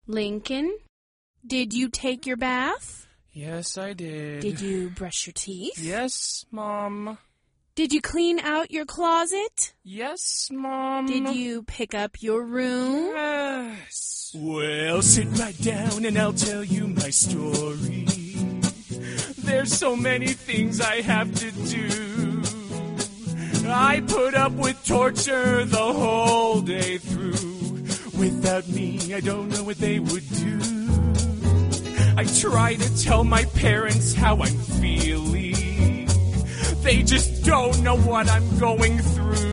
Lincoln, did you take your bath? Yes, I did. Did you brush your teeth? Yes, Mom. Did you clean out your closet? Yes, Mom. Did you pick up your room? Yes. Well, sit right down and I'll tell you my story. There's so many things I have to do. I put up with torture the whole day through. Without me, I don't know what they would do. I try to tell my parents how I'm feeling. They just don't know what I'm going through.